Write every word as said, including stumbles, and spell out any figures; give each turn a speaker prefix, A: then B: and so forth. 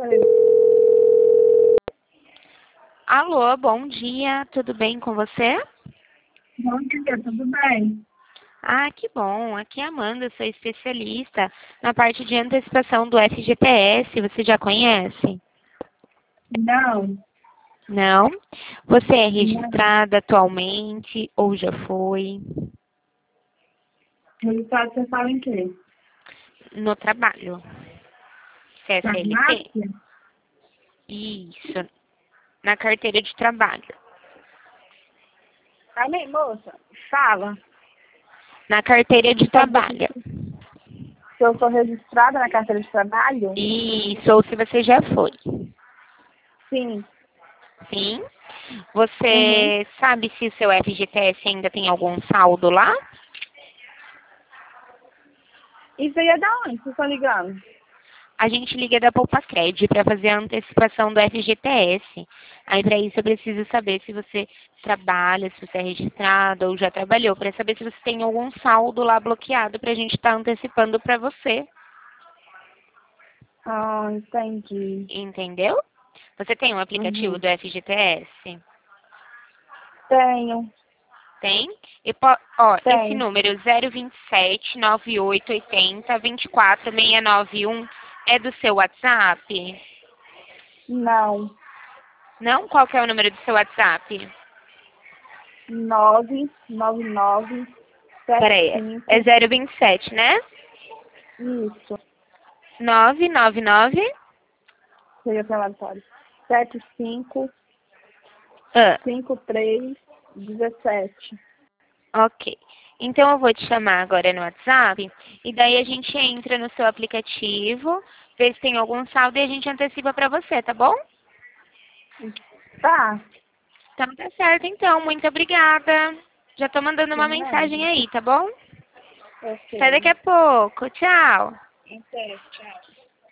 A: Alô, bom dia, tudo bem com você?
B: Bom dia, tudo bem?
A: Ah, que bom. Aqui é a Amanda, sou especialista na parte de antecipação do F G T S. Você já conhece?
B: Não,
A: Não? Você é
B: não.
A: registrada atualmente ou já foi?
B: Resultado você fala em quê?
A: No trabalho. Você é C L T?
B: Farmácia?
A: Isso, na carteira de trabalho.
B: Amém, moça. Fala.
A: Na carteira de trabalho.
B: Se eu sou registrada na carteira de trabalho?
A: Isso, ou se você já foi.
B: Sim.
A: Sim?
B: Uhum.
A: Você sabe se o seu F G T S ainda tem algum saldo lá?
B: Isso aí é da onde vocês estão ligando?
A: A gente liga da Poupacred para fazer a antecipação do F G T S. Aí, para isso, eu preciso saber se você trabalha, se você é registrado ou já trabalhou, para saber se você tem algum saldo lá bloqueado para a gente estar antecipando para você.
B: Ah, entendi.
A: Entendeu? Você tem um aplicativo
B: Uhum.
A: do F G T S?
B: Tenho,
A: Tem? E, po- ó, esse
B: tenho.
A: número zero vinte e sete, nove oito oito zero, vinte e quatro seiscentos e noventa e um é do seu WhatsApp?
B: Não.
A: Não? Qual que é o número do seu WhatsApp?
B: Nove, nove, nove, sete,
A: Peraí, é
B: cinco.
A: zero vinte e sete, né?
B: Isso.
A: nove nove nove.
B: Seria relatório. Sete, cinco,
A: Ah,
B: cinco, três, dezessete.
A: ok. Então eu vou te chamar agora no WhatsApp e daí a gente entra no seu aplicativo, vê se tem algum saldo e a gente antecipa pra você, tá bom?
B: Tá.
A: Então tá certo então, muito obrigada. Já tô mandando
B: De
A: uma
B: nada.
A: mensagem aí, tá bom? Até
B: Ok.
A: daqui a pouco. Tchau.
B: Até, tchau.